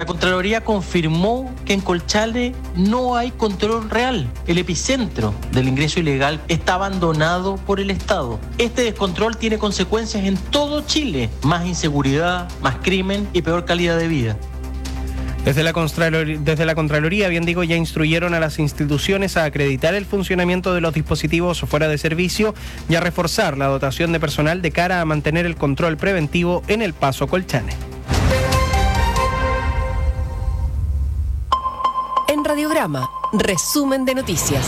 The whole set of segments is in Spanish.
Contraloría confirmó que en Colchane no hay control real. El epicentro del ingreso ilegal está abandonado por el Estado. Este descontrol tiene consecuencias en todo Chile: más inseguridad, más crimen y peor calidad de vida. Desde la Contraloría, ya instruyeron a las instituciones a acreditar el funcionamiento de los dispositivos fuera de servicio y a reforzar la dotación de personal de cara a mantener el control preventivo en el paso Colchane. En Radiograma, resumen de noticias.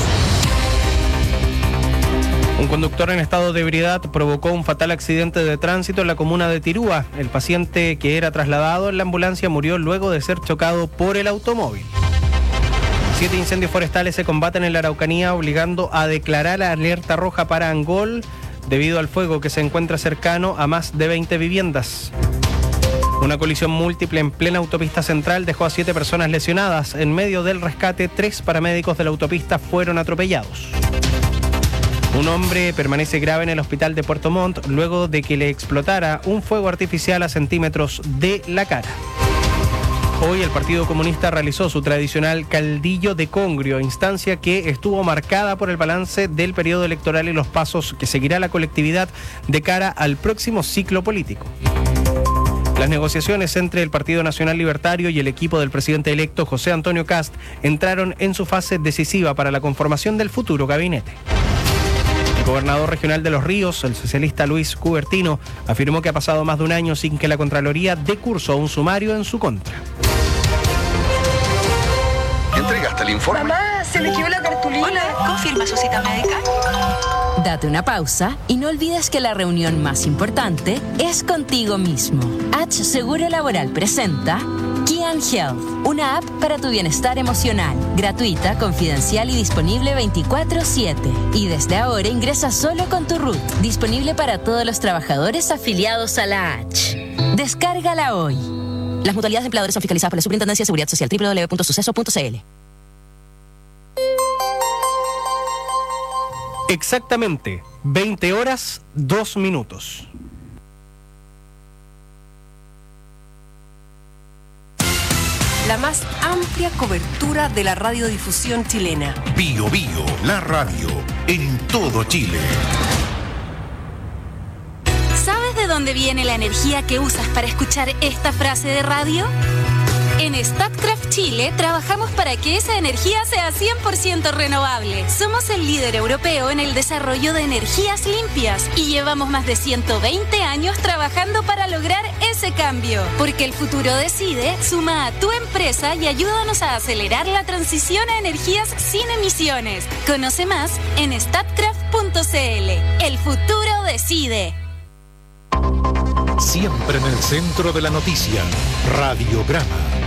Un conductor en estado de ebriedad provocó un fatal accidente de tránsito en la comuna de Tirúa. El paciente que era trasladado en la ambulancia murió luego de ser chocado por el automóvil. 7 incendios forestales se combaten en la Araucanía, obligando a declarar alerta roja para Angol debido al fuego que se encuentra cercano a más de 20 viviendas. Una colisión múltiple en plena autopista central dejó a 7 personas lesionadas. En medio del rescate, 3 paramédicos de la autopista fueron atropellados. Un hombre permanece grave en el hospital de Puerto Montt luego de que le explotara un fuego artificial a centímetros de la cara. Hoy el Partido Comunista realizó su tradicional caldillo de Congrio, instancia que estuvo marcada por el balance del periodo electoral y los pasos que seguirá la colectividad de cara al próximo ciclo político. Las negociaciones entre el Partido Nacional Libertario y el equipo del presidente electo José Antonio Kast entraron en su fase decisiva para la conformación del futuro gabinete. El gobernador regional de Los Ríos, el socialista Luis Cubertino, afirmó que ha pasado más de un año sin que la Contraloría dé curso a un sumario en su contra. ¿Entregaste el informe? Mamá, se me quedó la cartulina. Hola, ¿confirma su cita médica? Date una pausa y no olvides que la reunión más importante es contigo mismo. H Seguro Laboral presenta Kian Health, una app para tu bienestar emocional, gratuita, confidencial y disponible 24/7. Y desde ahora ingresa solo con tu RUT, disponible para todos los trabajadores afiliados a la H. Descárgala hoy. Las mutualidades de empleadores son fiscalizadas por la Superintendencia de Seguridad Social, www.suceso.cl. Exactamente 20 horas, 2 minutos. La más amplia cobertura de la radiodifusión chilena. Bio Bio, la radio, en todo Chile. ¿Sabes de dónde viene la energía que usas para escuchar esta frase de radio? En Statkraft Chile trabajamos para que esa energía sea 100% renovable. Somos el líder europeo en el desarrollo de energías limpias y llevamos más de 120 años trabajando para lograr ese cambio. Porque el futuro decide, suma a tu empresa y ayúdanos a acelerar la transición a energías sin emisiones. Conoce más en statkraft.cl. El futuro decide. Siempre en el centro de la noticia, Radiograma.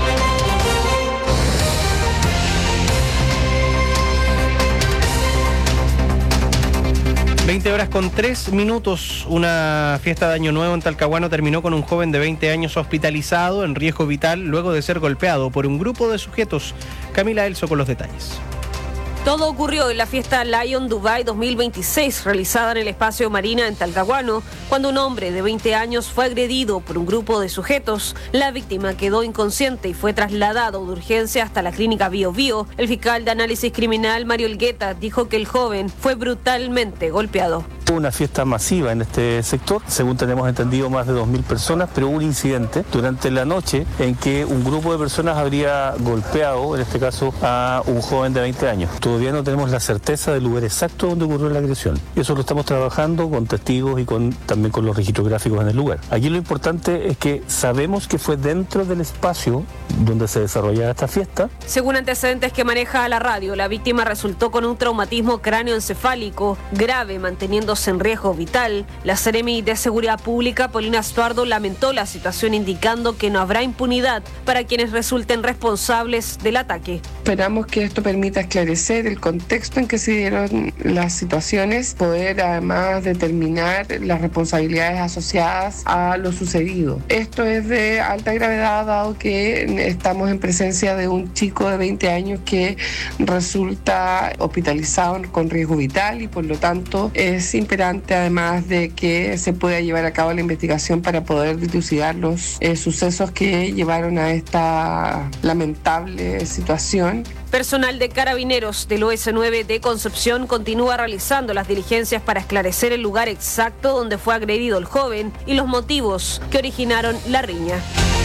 (20:03). Una fiesta de Año Nuevo en Talcahuano terminó con un joven de 20 años hospitalizado en riesgo vital luego de ser golpeado por un grupo de sujetos. Camila Elso con los detalles. Todo ocurrió en la fiesta Lion Dubai 2026, realizada en el espacio Marina en Talcahuano, cuando un hombre de 20 años fue agredido por un grupo de sujetos. La víctima quedó inconsciente y fue trasladado de urgencia hasta la clínica Bio Bio. El fiscal de análisis criminal, Mario Elgueta, dijo que el joven fue brutalmente golpeado. Hubo una fiesta masiva en este sector, según tenemos entendido más de 2.000 personas, pero hubo un incidente durante la noche en que un grupo de personas habría golpeado, en este caso, a un joven de 20 años. Todavía no tenemos la certeza del lugar exacto donde ocurrió la agresión. Y eso lo estamos trabajando con testigos y también con los registros gráficos en el lugar. Aquí lo importante es que sabemos que fue dentro del espacio donde se desarrollaba esta fiesta. Según antecedentes que maneja la radio, la víctima resultó con un traumatismo cráneoencefálico grave, manteniéndose en riesgo vital. La Seremi de Seguridad Pública, Paulina Estuardo, lamentó la situación, indicando que no habrá impunidad para quienes resulten responsables del ataque. Esperamos que esto permita esclarecer el contexto en que se dieron las situaciones, poder además determinar las responsabilidades asociadas a lo sucedido. Esto es de alta gravedad, dado que estamos en presencia de un chico de 20 años que resulta hospitalizado con riesgo vital y por lo tanto es imperante, además de que se pueda llevar a cabo la investigación para poder dilucidar los sucesos que llevaron a esta lamentable situación. Personal de Carabineros del OS9 de Concepción continúa realizando las diligencias para esclarecer el lugar exacto donde fue agredido el joven y los motivos que originaron la riña.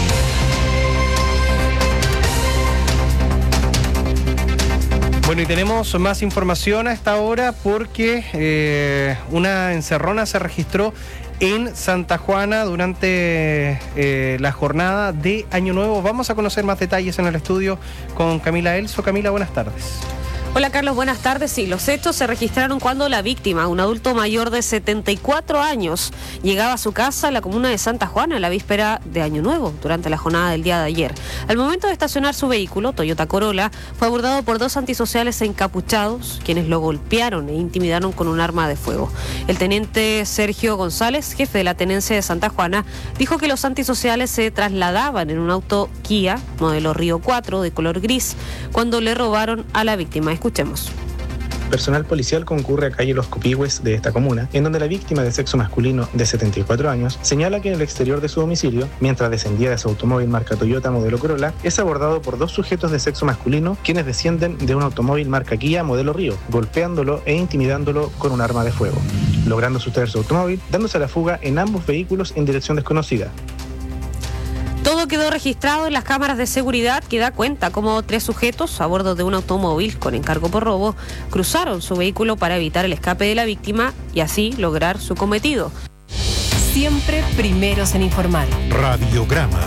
Bueno, y tenemos más información a esta hora porque una encerrona se registró en Santa Juana durante la jornada de Año Nuevo. Vamos a conocer más detalles en el estudio con Camila Elso. Camila, buenas tardes. Hola Carlos, buenas tardes. Sí, los hechos se registraron cuando la víctima, un adulto mayor de 74 años, llegaba a su casa en la comuna de Santa Juana en la víspera de Año Nuevo, durante la jornada del día de ayer. Al momento de estacionar su vehículo, Toyota Corolla, fue abordado por dos antisociales encapuchados, quienes lo golpearon e intimidaron con un arma de fuego. El teniente Sergio González, jefe de la tenencia de Santa Juana, dijo que los antisociales se trasladaban en un auto Kia, modelo Río 4, de color gris, cuando le robaron a la víctima. Escuchemos. Personal policial concurre a calle Los Copihue de esta comuna, en donde la víctima de sexo masculino de 74 años señala que en el exterior de su domicilio, mientras descendía de su automóvil marca Toyota modelo Corolla, es abordado por dos sujetos de sexo masculino quienes descienden de un automóvil marca Kia modelo Río, golpeándolo e intimidándolo con un arma de fuego, logrando sustraer su automóvil, dándose a la fuga en ambos vehículos en dirección desconocida. Todo quedó registrado en las cámaras de seguridad que da cuenta cómo tres sujetos a bordo de un automóvil con encargo por robo cruzaron su vehículo para evitar el escape de la víctima y así lograr su cometido. Siempre primeros en informar. Radiograma.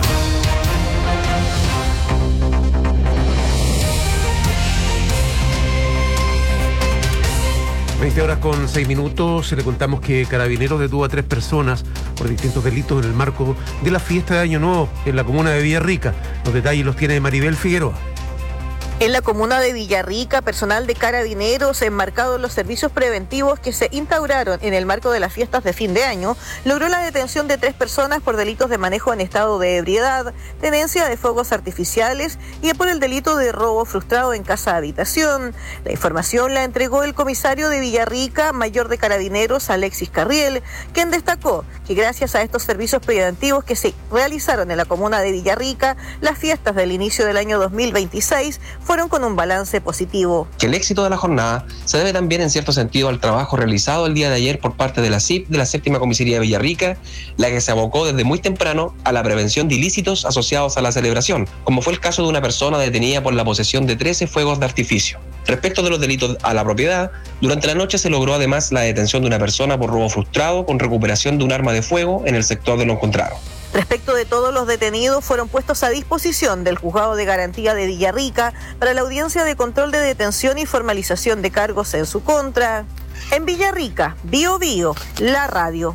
20:06. Le contamos que Carabineros detuvo a 3 personas por distintos delitos en el marco de la fiesta de Año Nuevo en la comuna de Villarrica. Los detalles los tiene Maribel Figueroa. En la comuna de Villarrica, personal de Carabineros, enmarcado en los servicios preventivos que se instauraron en el marco de las fiestas de fin de año, logró la detención de 3 personas por delitos de manejo en estado de ebriedad, tenencia de fuegos artificiales y por el delito de robo frustrado en casa habitación. La información la entregó el comisario de Villarrica, mayor de Carabineros, Alexis Carriel, quien destacó que gracias a estos servicios preventivos que se realizaron en la comuna de Villarrica, las fiestas del inicio del año 2026 fueron con un balance positivo. Que el éxito de la jornada se debe también en cierto sentido al trabajo realizado el día de ayer por parte de la CIP de la Séptima Comisaría de Villarrica, la que se abocó desde muy temprano a la prevención de ilícitos asociados a la celebración, como fue el caso de una persona detenida por la posesión de 13 fuegos de artificio. Respecto de los delitos a la propiedad, durante la noche se logró además la detención de una persona por robo frustrado con recuperación de un arma de fuego en el sector de Lo Encontrado. Respecto de todos los detenidos, fueron puestos a disposición del Juzgado de Garantía de Villarrica para la audiencia de control de detención y formalización de cargos en su contra. En Villarrica, Bio Bio, la radio.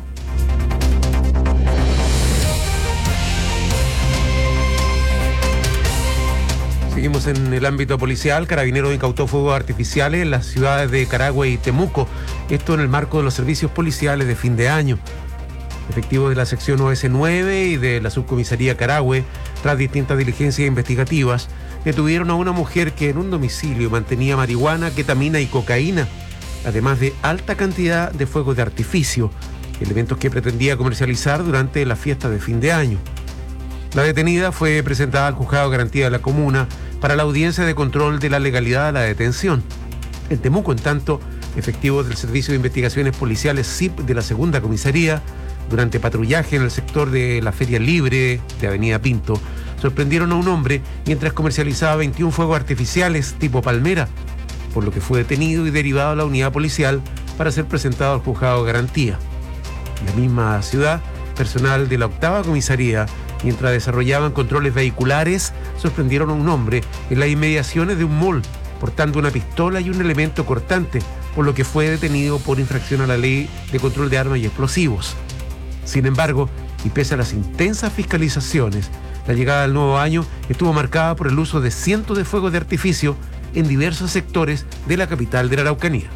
Seguimos en el ámbito policial. Carabineros incautó fuegos artificiales en las ciudades de Carahue y Temuco. Esto en el marco de los servicios policiales de fin de año. Efectivos de la sección OS9 y de la subcomisaría Carahue, tras distintas diligencias investigativas, detuvieron a una mujer que en un domicilio mantenía marihuana, ketamina y cocaína, además de alta cantidad de fuegos de artificio, elementos que pretendía comercializar durante la fiesta de fin de año. La detenida fue presentada al Juzgado de Garantía de la Comuna para la audiencia de control de la legalidad de la detención. En Temuco, en tanto, efectivos del Servicio de Investigaciones Policiales SIP de la Segunda Comisaría, durante patrullaje en el sector de la Feria Libre de Avenida Pinto, sorprendieron a un hombre mientras comercializaba 21 fuegos artificiales tipo palmera, por lo que fue detenido y derivado a la unidad policial para ser presentado al Juzgado de Garantía. En la misma ciudad, personal de la 8ª Comisaría, mientras desarrollaban controles vehiculares, sorprendieron a un hombre en las inmediaciones de un mall, portando una pistola y un elemento cortante, por lo que fue detenido por infracción a la Ley de Control de Armas y Explosivos. Sin embargo, y pese a las intensas fiscalizaciones, la llegada del nuevo año estuvo marcada por el uso de cientos de fuegos de artificio en diversos sectores de la capital de la Araucanía.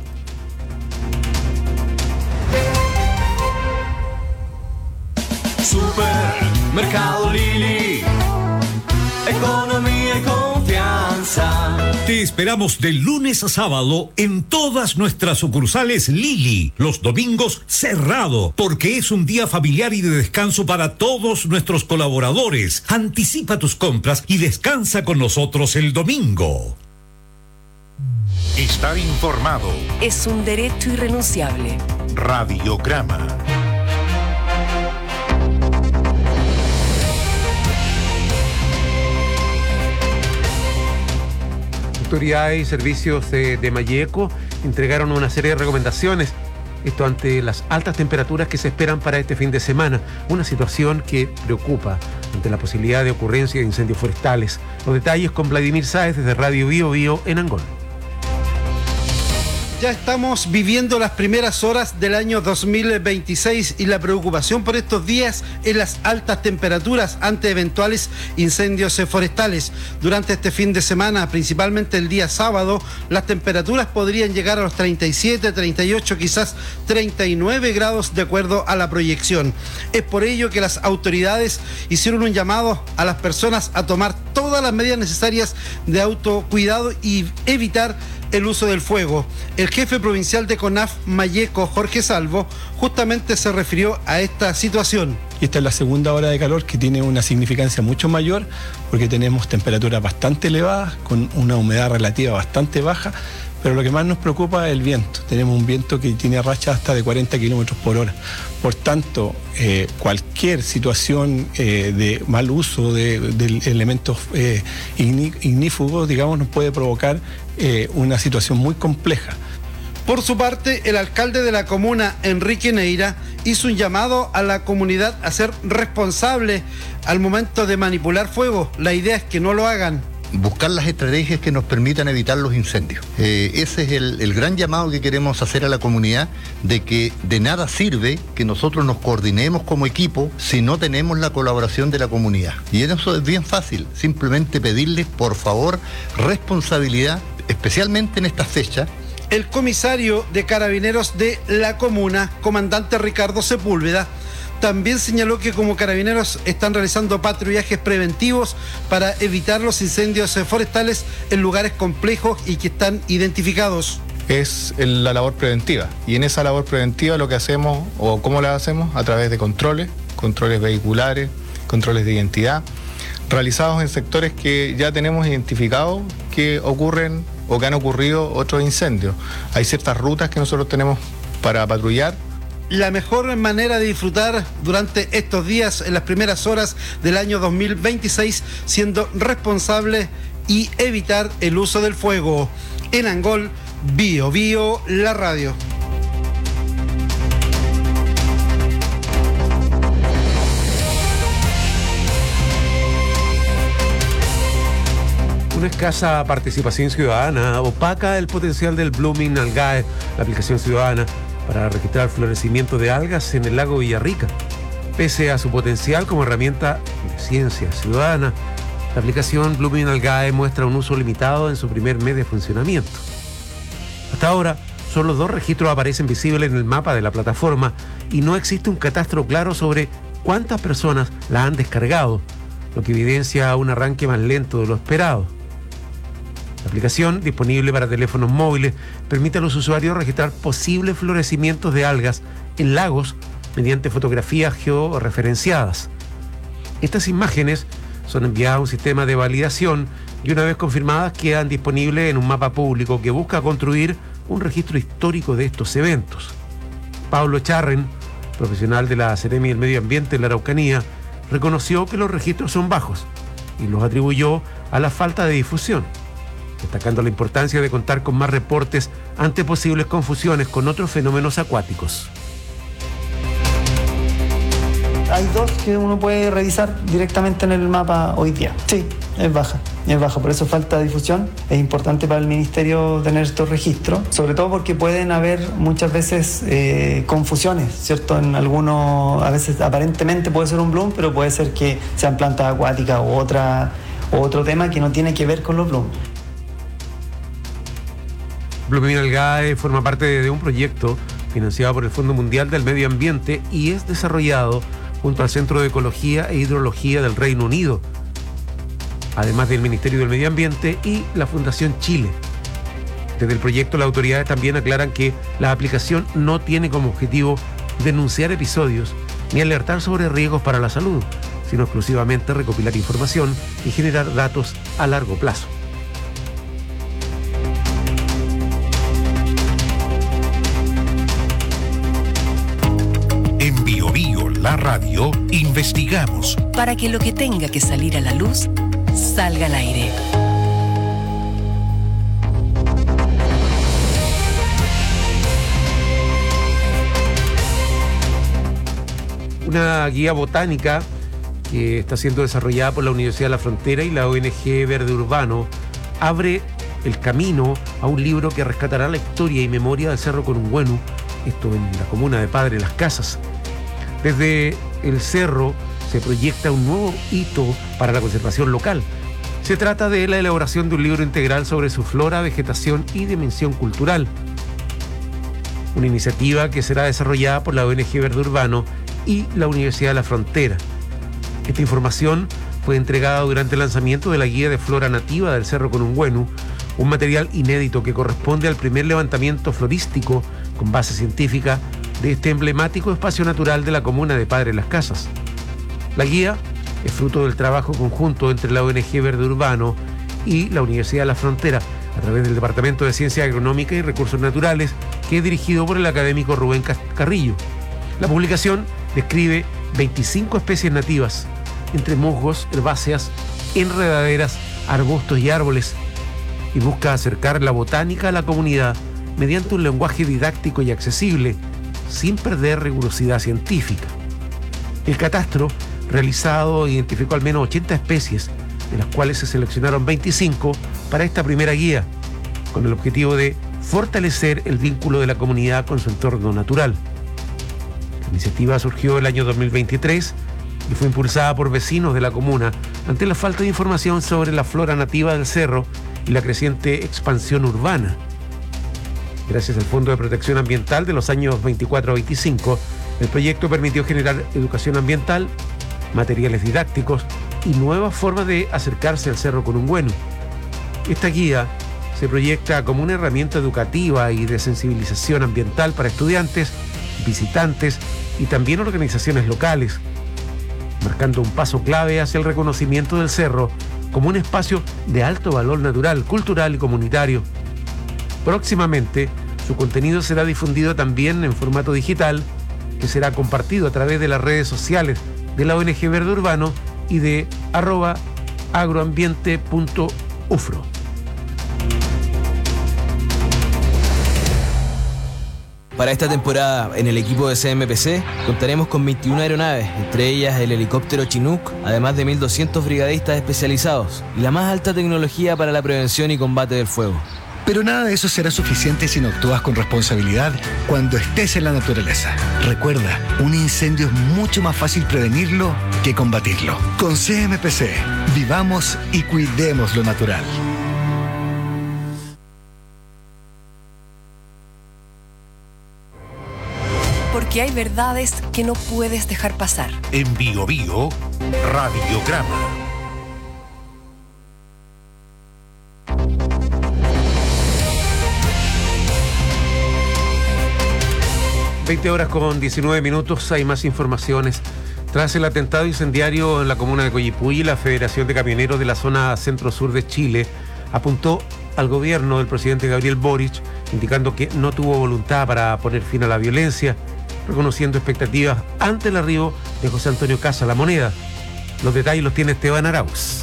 Supermercado Lili, economía y confianza. Te esperamos de lunes a sábado en todas nuestras sucursales Lili. Los domingos cerrado, porque es un día familiar y de descanso para todos nuestros colaboradores. Anticipa tus compras y descansa con nosotros el domingo. Estar informado. Es un derecho irrenunciable. Radiograma. Autoridades y servicios de Malleco entregaron una serie de recomendaciones, esto ante las altas temperaturas que se esperan para este fin de semana, una situación que preocupa ante la posibilidad de ocurrencia de incendios forestales. Los detalles con Vladimir Sáez desde Radio Bio Bio en Angol. Ya estamos viviendo las primeras horas del año 2026 y la preocupación por estos días es las altas temperaturas ante eventuales incendios forestales. Durante este fin de semana, principalmente el día sábado, las temperaturas podrían llegar a los 37, 38, quizás 39 grados de acuerdo a la proyección. Es por ello que las autoridades hicieron un llamado a las personas a tomar todas las medidas necesarias de autocuidado y evitar el uso del fuego. El jefe provincial de CONAF Malleco, Jorge Salvo, justamente se refirió a esta situación. Esta es la segunda ola de calor que tiene una significancia mucho mayor porque tenemos temperaturas bastante elevadas con una humedad relativa bastante baja, pero lo que más nos preocupa es el viento. Tenemos un viento que tiene rachas hasta de 40 kilómetros por hora. Por tanto, cualquier situación de mal uso de elementos ignífugos, digamos, nos puede provocar una situación muy compleja. Por su parte, el alcalde de la comuna, Enrique Neira, hizo un llamado a la comunidad a ser responsable al momento de manipular fuego. La idea es que no lo hagan. Buscar las estrategias que nos permitan evitar los incendios. Ese es el gran llamado que queremos hacer a la comunidad, de que de nada sirve que nosotros nos coordinemos como equipo si no tenemos la colaboración de la comunidad. Y eso es bien fácil, simplemente pedirles, por favor, responsabilidad, especialmente en esta fecha. El comisario de Carabineros de la comuna, comandante Ricardo Sepúlveda, también señaló que como Carabineros están realizando patrullajes preventivos para evitar los incendios forestales en lugares complejos y que están identificados. Es la labor preventiva, y en esa labor preventiva lo que hacemos, o cómo la hacemos, a través de controles vehiculares, controles de identidad, realizados en sectores que ya tenemos identificados que ocurren o que han ocurrido otros incendios. Hay ciertas rutas que nosotros tenemos para patrullar. La mejor manera de disfrutar durante estos días, en las primeras horas del año 2026, siendo responsable y evitar el uso del fuego. En Angol, Bio Bio, la radio. Una escasa participación ciudadana opaca el potencial del Blooming Algae, la aplicación ciudadana para registrar florecimiento de algas en el lago Villarrica. Pese a su potencial como herramienta de ciencia ciudadana, la aplicación Blooming Algae muestra un uso limitado en su primer mes de funcionamiento. Hasta ahora, solo 2 registros aparecen visibles en el mapa de la plataforma y no existe un catastro claro sobre cuántas personas la han descargado, lo que evidencia un arranque más lento de lo esperado. La aplicación, disponible para teléfonos móviles, permite a los usuarios registrar posibles florecimientos de algas en lagos mediante fotografías georreferenciadas. Estas imágenes son enviadas a un sistema de validación y una vez confirmadas quedan disponibles en un mapa público que busca construir un registro histórico de estos eventos. Pablo Charren, profesional de la Seremi del Medio Ambiente en la Araucanía, reconoció que los registros son bajos y los atribuyó a la falta de difusión, destacando la importancia de contar con más reportes ante posibles confusiones con otros fenómenos acuáticos. Hay 2 que uno puede revisar directamente en el mapa hoy día. Sí, es baja, por eso falta difusión. Es importante para el Ministerio tener estos registros, sobre todo porque pueden haber muchas veces confusiones, ¿cierto? En algunos, a veces aparentemente puede ser un bloom, pero puede ser que sean plantas acuáticas o otro tema que no tiene que ver con los blooms. Blooming Algae forma parte de un proyecto financiado por el Fondo Mundial del Medio Ambiente y es desarrollado junto al Centro de Ecología e Hidrología del Reino Unido. además del Ministerio del Medio Ambiente y la Fundación Chile. Desde el proyecto, las autoridades también aclaran que la aplicación no tiene como objetivo denunciar episodios ni alertar sobre riesgos para la salud, sino exclusivamente recopilar información y generar datos a largo plazo. En Bio Bio, la radio, investigamos para que lo que tenga que salir a la luz salga al aire. Una guía botánica que está siendo desarrollada por la Universidad de la Frontera y la ONG Verde Urbano abre el camino a un libro que rescatará la historia y memoria del Cerro Conungüenu, esto en la comuna de Padre Las Casas. Desde el cerro se proyecta un nuevo hito para la conservación local. Se trata de la elaboración de un libro integral sobre su flora, vegetación y dimensión cultural. Una iniciativa que será desarrollada por la ONG Verde Urbano y la Universidad de la Frontera. Esta información fue entregada durante el lanzamiento de la Guía de Flora Nativa del Cerro Conungüenu, un material inédito que corresponde al primer levantamiento florístico con base científica de este emblemático espacio natural de la comuna de Padre Las Casas. La guía es fruto del trabajo conjunto entre la ONG Verde Urbano y la Universidad de la Frontera, a través del Departamento de Ciencia Agronómica y Recursos Naturales, que es dirigido por el académico Rubén Carrillo. La publicación describe 25 especies nativas, entre musgos, herbáceas, enredaderas, arbustos y árboles, y busca acercar la botánica a la comunidad mediante un lenguaje didáctico y accesible, sin perder rigurosidad científica. El catastro realizado identificó al menos 80 especies, de las cuales se seleccionaron 25 para esta primera guía, con el objetivo de fortalecer el vínculo de la comunidad con su entorno natural. La iniciativa surgió el año 2023 y fue impulsada por vecinos de la comuna ante la falta de información sobre la flora nativa del cerro y la creciente expansión urbana. Gracias al Fondo de Protección Ambiental de los años 24 a 25, el proyecto permitió generar educación ambiental, materiales didácticos y nuevas formas de acercarse al Cerro Conungüenu. Esta guía se proyecta como una herramienta educativa y de sensibilización ambiental para estudiantes, visitantes y también organizaciones locales, marcando un paso clave hacia el reconocimiento del cerro como un espacio de alto valor natural, cultural y comunitario. Próximamente, su contenido será difundido también en formato digital, que será compartido a través de las redes sociales de la ONG Verde Urbano y de @agroambiente.ufro. Para esta temporada, en el equipo de CMPC, contaremos con 21 aeronaves, entre ellas el helicóptero Chinook, además de 1.200 brigadistas especializados y la más alta tecnología para la prevención y combate del fuego. Pero nada de eso será suficiente si no actúas con responsabilidad cuando estés en la naturaleza. Recuerda, un incendio es mucho más fácil prevenirlo que combatirlo. Con CMPC, vivamos y cuidemos lo natural. Porque hay verdades que no puedes dejar pasar. En Bio Bio, Radiograma. (20:19) Hay más informaciones. Tras el atentado incendiario en la comuna de Coyipulli, la Federación de Camioneros de la zona centro-sur de Chile apuntó al gobierno del presidente Gabriel Boric, indicando que no tuvo voluntad para poner fin a la violencia, reconociendo expectativas ante el arribo de José Antonio Caz a La Moneda. Los detalles los tiene Esteban Arauz.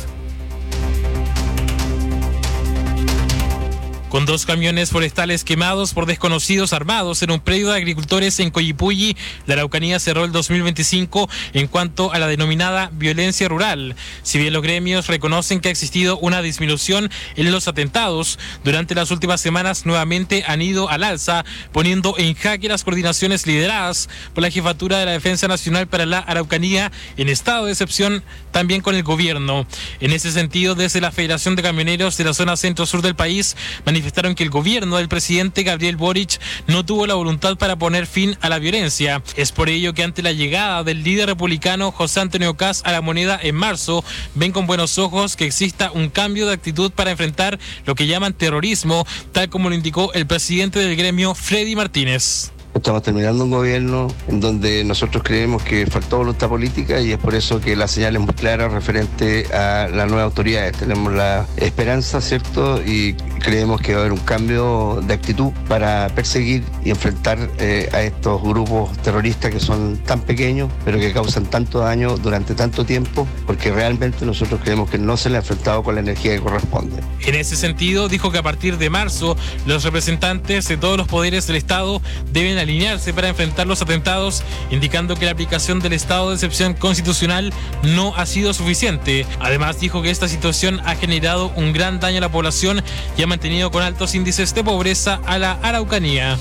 Con 2 camiones forestales quemados por desconocidos armados en un predio de agricultores en Coyipulli, la Araucanía cerró el 2025 en cuanto a la denominada violencia rural. Si bien los gremios reconocen que ha existido una disminución en los atentados, durante las últimas semanas nuevamente han ido al alza, poniendo en jaque las coordinaciones lideradas por la Jefatura de la Defensa Nacional para la Araucanía, en estado de excepción también con el gobierno. En ese sentido, desde la Federación de Camioneros de la zona centro-sur del país, manifestaron manifestaron que el gobierno del presidente Gabriel Boric no tuvo la voluntad para poner fin a la violencia. Es por ello que ante la llegada del líder republicano José Antonio Kast a la moneda en marzo, ven con buenos ojos que exista un cambio de actitud para enfrentar lo que llaman terrorismo, tal como lo indicó el presidente del gremio, Freddy Martínez. Estamos terminando un gobierno en donde nosotros creemos que faltó voluntad política y es por eso que la señal es muy clara referente a las nuevas autoridades. Tenemos la esperanza, ¿cierto? Y creemos que va a haber un cambio de actitud para perseguir y enfrentar a estos grupos terroristas que son tan pequeños, pero que causan tanto daño durante tanto tiempo, porque realmente nosotros creemos que no se le ha enfrentado con la energía que corresponde. En ese sentido, dijo que a partir de marzo, los representantes de todos los poderes del Estado deben alinearse para enfrentar los atentados, indicando que la aplicación del estado de excepción constitucional no ha sido suficiente. Además, dijo que esta situación ha generado un gran daño a la población y ha mantenido con altos índices de pobreza a la Araucanía.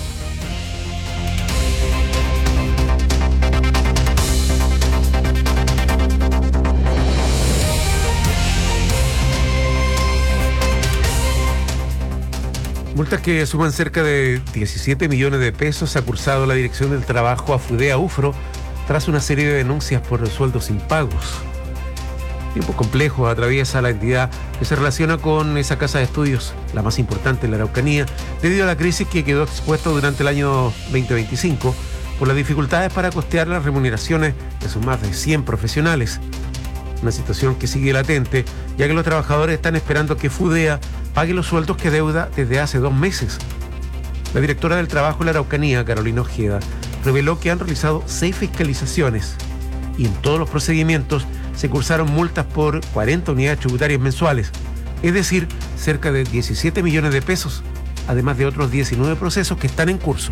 Multas que suman cerca de 17 millones de pesos ha cursado la Dirección del Trabajo a FUDEA UFRO tras una serie de denuncias por sueldos impagos. Tiempo complejo atraviesa la entidad que se relaciona con esa casa de estudios, la más importante en la Araucanía, debido a la crisis que quedó expuesta durante el año 2025 por las dificultades para costear las remuneraciones de sus más de 100 profesionales. Una situación que sigue latente, ya que los trabajadores están esperando que FUDEA pague los sueldos que deuda desde hace 2 meses. La directora del Trabajo en la Araucanía, Carolina Ojeda, reveló que han realizado 6 fiscalizaciones y en todos los procedimientos se cursaron multas por 40 unidades tributarias mensuales, es decir, cerca de 17 millones de pesos, además de otros 19 procesos que están en curso.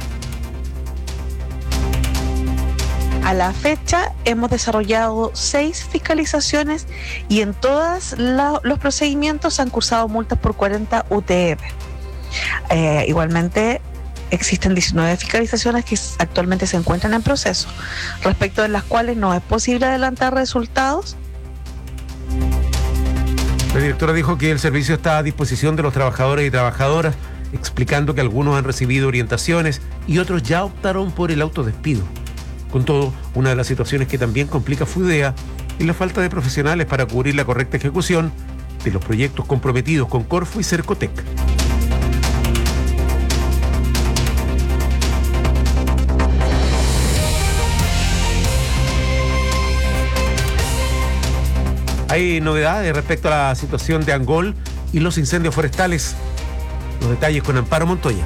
A la fecha hemos desarrollado 6 fiscalizaciones y en todos los procedimientos se han cursado multas por 40 UTR. Igualmente existen 19 fiscalizaciones que actualmente se encuentran en proceso, respecto de las cuales no es posible adelantar resultados. La directora dijo que el servicio está a disposición de los trabajadores y trabajadoras, explicando que algunos han recibido orientaciones y otros ya optaron por el autodespido. Con todo, una de las situaciones que también complica FUDEA es la falta de profesionales para cubrir la correcta ejecución de los proyectos comprometidos con Corfo y Cercotec. Hay novedades respecto a la situación de Angol y los incendios forestales. Los detalles con Amparo Montoya.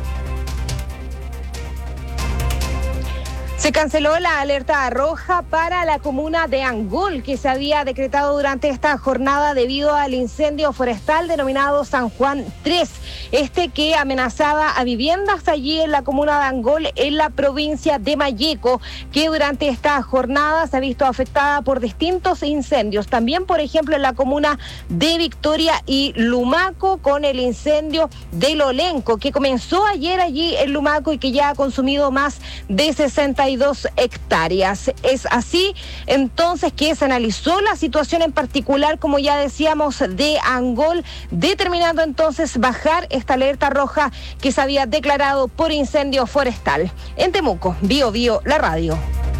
Se canceló la alerta roja para la comuna de Angol, que se había decretado durante esta jornada debido al incendio forestal denominado San Juan 3, que amenazaba a viviendas allí en la comuna de Angol, en la provincia de Malleco, que durante esta jornada se ha visto afectada por distintos incendios. También, por ejemplo, en la comuna de Victoria y Lumaco, con el incendio del Olenco, que comenzó ayer allí en Lumaco y que ya ha consumido más de 62 hectáreas. Es así entonces que se analizó la situación en particular, como ya decíamos, de Angol, determinando entonces bajar esta alerta roja que se había declarado por incendio forestal. En Temuco, Bio Bio, la radio.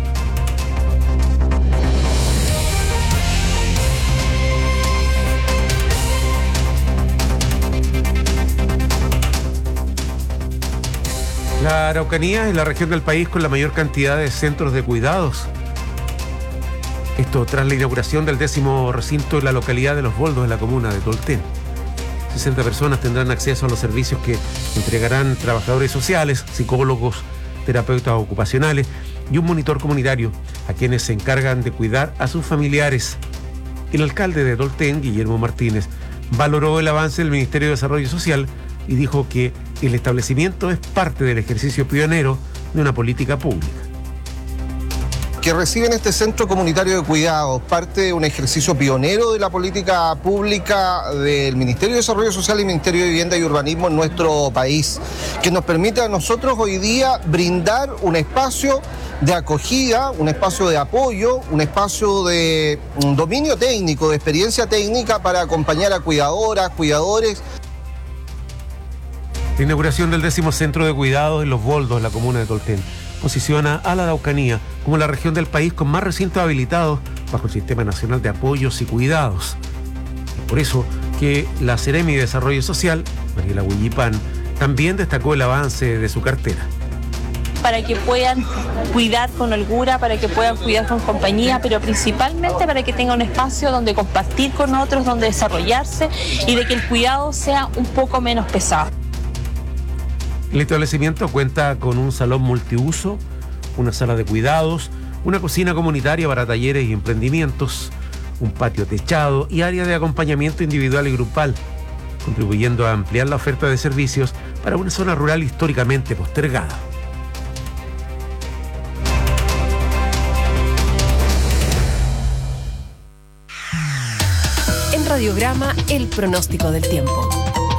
La Araucanía es la región del país con la mayor cantidad de centros de cuidados. Esto tras la inauguración del 10º recinto en la localidad de Los Boldos, en la comuna de Tolten. 60 personas tendrán acceso a los servicios que entregarán trabajadores sociales, psicólogos, terapeutas ocupacionales y un monitor comunitario a quienes se encargan de cuidar a sus familiares. El alcalde de Tolten, Guillermo Martínez, valoró el avance del Ministerio de Desarrollo Social y dijo que el establecimiento es parte del ejercicio pionero de una política pública. Que reciben este centro comunitario de cuidados, parte de un ejercicio pionero de la política pública del Ministerio de Desarrollo Social y Ministerio de Vivienda y Urbanismo en nuestro país, que nos permite a nosotros hoy día brindar un espacio de acogida, un espacio de apoyo, un espacio de dominio técnico, de experiencia técnica para acompañar a cuidadoras, cuidadores. La inauguración del 10º Centro de Cuidados en Los Boldos, en la comuna de Tolten, posiciona a la Araucanía como la región del país con más recintos habilitados bajo el Sistema Nacional de Apoyos y Cuidados. Es por eso que la Seremi de Desarrollo Social, Mariela Huillipán, también destacó el avance de su cartera. Para que puedan cuidar con holgura, para que puedan cuidar con compañía, pero principalmente para que tengan un espacio donde compartir con otros, donde desarrollarse y de que el cuidado sea un poco menos pesado. El establecimiento cuenta con un salón multiuso, una sala de cuidados, una cocina comunitaria para talleres y emprendimientos, un patio techado y área de acompañamiento individual y grupal, contribuyendo a ampliar la oferta de servicios para una zona rural históricamente postergada. En Radiograma, el pronóstico del tiempo.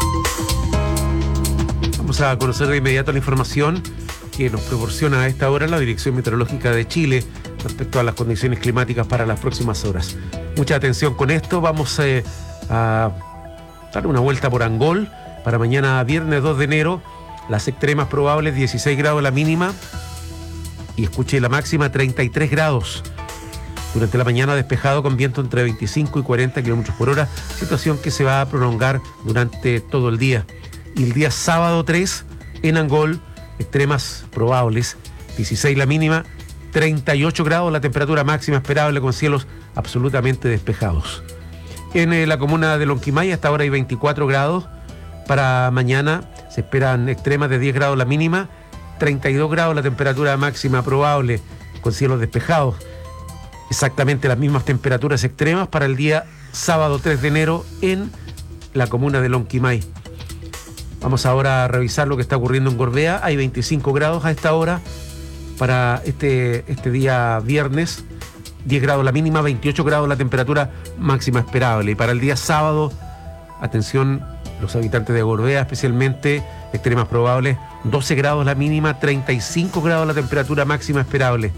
Vamos a conocer de inmediato la información que nos proporciona a esta hora la Dirección Meteorológica de Chile respecto a las condiciones climáticas para las próximas horas. Mucha atención con esto. Vamos a dar una vuelta por Angol. Para mañana viernes 2 de enero, las extremas probables 16 grados la mínima y escuche la máxima 33 grados. Durante la mañana despejado con viento entre 25 y 40 kilómetros por hora, situación que se va a prolongar durante todo el día. Y el día sábado 3 en Angol, extremas probables, 16 la mínima, 38 grados la temperatura máxima esperable con cielos absolutamente despejados. En la comuna de Lonquimay hasta ahora hay 24 grados. Para mañana se esperan extremas de 10 grados la mínima, 32 grados la temperatura máxima probable con cielos despejados. Exactamente las mismas temperaturas extremas para el día sábado 3 de enero en la comuna de Lonquimay. Vamos ahora a revisar lo que está ocurriendo en Gorbea. Hay 25 grados a esta hora para este día viernes. 10 grados la mínima, 28 grados la temperatura máxima esperable. Y para el día sábado, atención los habitantes de Gorbea, especialmente extremas probables, 12 grados la mínima, 35 grados la temperatura máxima esperable.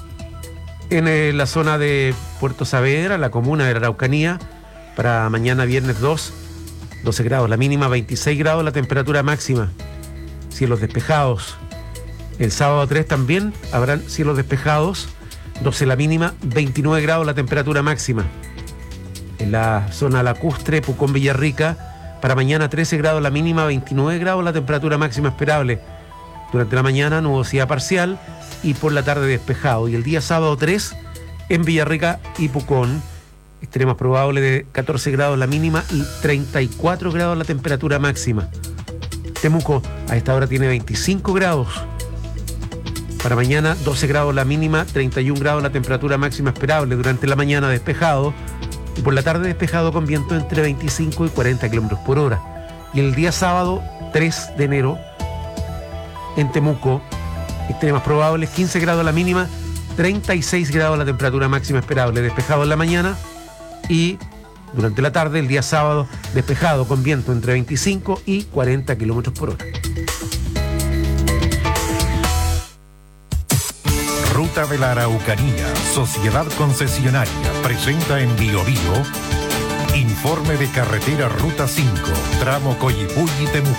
En la zona de Puerto Saavedra, la comuna de la Araucanía, para mañana viernes 2, 12 grados la mínima, 26 grados la temperatura máxima, cielos despejados. El sábado 3 también habrán cielos despejados, 12 la mínima, 29 grados la temperatura máxima. En la zona lacustre, Pucón, Villarrica, para mañana 13 grados la mínima, 29 grados la temperatura máxima esperable. Durante la mañana nubosidad parcial y por la tarde despejado. Y el día sábado 3 en Villarrica y Pucón, extremas probables de 14 grados la mínima y 34 grados la temperatura máxima. Temuco a esta hora tiene 25 grados. Para mañana 12 grados la mínima, 31 grados la temperatura máxima esperable. Durante la mañana despejado y por la tarde despejado con viento entre 25 y 40 kilómetros por hora. Y el día sábado 3 de enero en Temuco, extremas probables, 15 grados la mínima, 36 grados la temperatura máxima esperable. Despejado en la mañana y durante la tarde, el día sábado, despejado con viento entre 25 y 40 kilómetros por hora. Ruta de la Araucanía, Sociedad Concesionaria, presenta en Bio Bio informe de carretera Ruta 5, tramo Coyipulli-Temuco.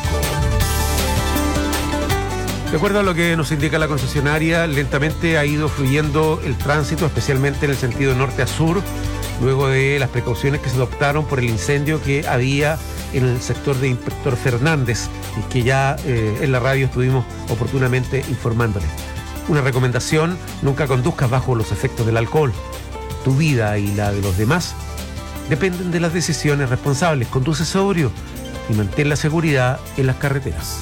De acuerdo a lo que nos indica la concesionaria, lentamente ha ido fluyendo el tránsito, especialmente en el sentido norte a sur, luego de las precauciones que se adoptaron por el incendio que había en el sector de Inspector Fernández y que ya en la radio estuvimos oportunamente informándoles. Una recomendación: nunca conduzcas bajo los efectos del alcohol. Tu vida y la de los demás dependen de las decisiones responsables. Conduce sobrio y mantén la seguridad en las carreteras.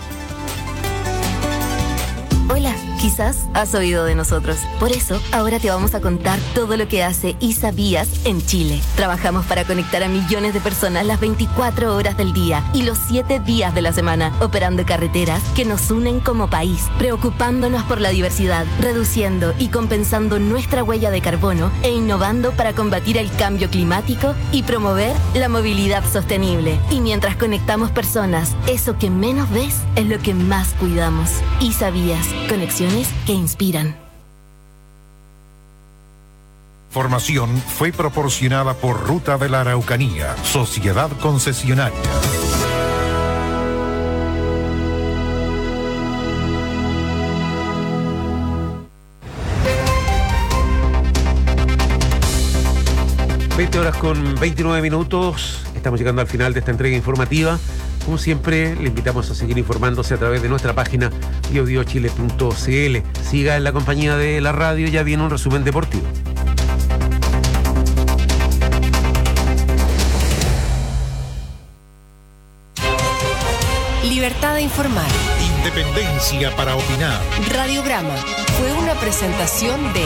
Hola, quizás has oído de nosotros. Por eso, ahora te vamos a contar todo lo que hace ISA Vías en Chile. Trabajamos para conectar a millones de personas las 24 horas del día y los 7 días de la semana, operando carreteras que nos unen como país, preocupándonos por la diversidad, reduciendo y compensando nuestra huella de carbono e innovando para combatir el cambio climático y promover la movilidad sostenible. Y mientras conectamos personas, eso que menos ves es lo que más cuidamos. ISA Vías. Conexiones que inspiran. Formación fue proporcionada por Ruta de la Araucanía, Sociedad Concesionaria. 20:29. Estamos llegando al final de esta entrega informativa. Como siempre, le invitamos a seguir informándose a través de nuestra página biobiochile.cl. Siga en la compañía de la radio, ya viene un resumen deportivo. Libertad de informar. Independencia para opinar. Radiograma fue una presentación de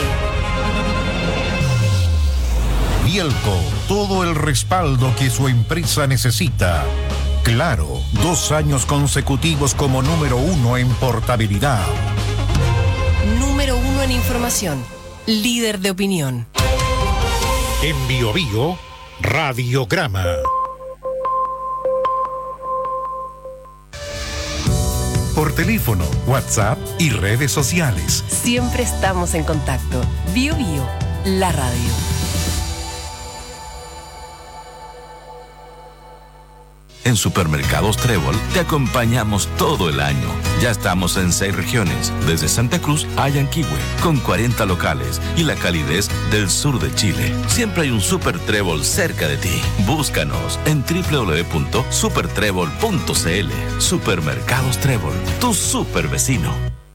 Bielco, todo el respaldo que su empresa necesita. Claro, 2 años consecutivos como número 1 en portabilidad. Número 1 en información. Líder de opinión. En Bio Bio, Radiograma. Por teléfono, WhatsApp y redes sociales. Siempre estamos en contacto. Bio Bio, la radio. En Supermercados Trébol te acompañamos todo el año. Ya estamos en 6 regiones, desde Santa Cruz a Yanquihue, con 40 locales y la calidez del sur de Chile. Siempre hay un Super Trébol cerca de ti. Búscanos en www.supertrébol.cl. Supermercados Trébol, tu super vecino.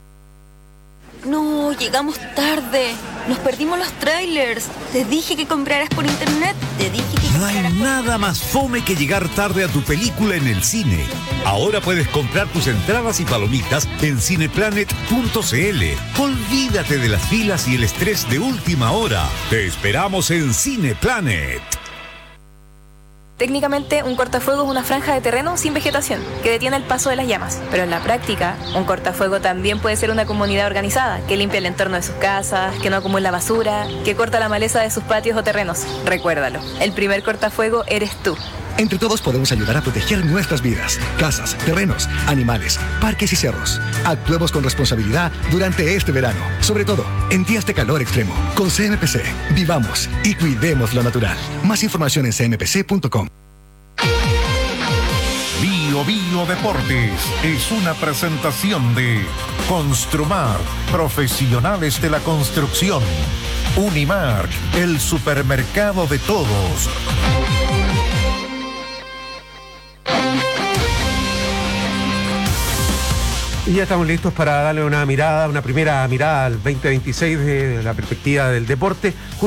No, llegamos tarde. Nos perdimos los trailers. Te dije que compraras por internet. No hay nada más fome que llegar tarde a tu película en el cine. Ahora puedes comprar tus entradas y palomitas en cineplanet.cl. Olvídate de las filas y el estrés de última hora. Te esperamos en Cineplanet. Técnicamente, un cortafuego es una franja de terreno sin vegetación que detiene el paso de las llamas. Pero en la práctica, un cortafuego también puede ser una comunidad organizada que limpia el entorno de sus casas, que no acumula basura, que corta la maleza de sus patios o terrenos. Recuérdalo, el primer cortafuego eres tú. Entre todos podemos ayudar a proteger nuestras vidas, casas, terrenos, animales, parques y cerros. Actuemos con responsabilidad durante este verano, sobre todo en días de calor extremo. Con CMPC, vivamos y cuidemos lo natural. Más información en cmpc.com. Bio Bio Deportes es una presentación de Construmar, profesionales de la construcción. Unimark, el supermercado de todos. Y ya estamos listos para darle una primera mirada al 2026 de la perspectiva del deporte.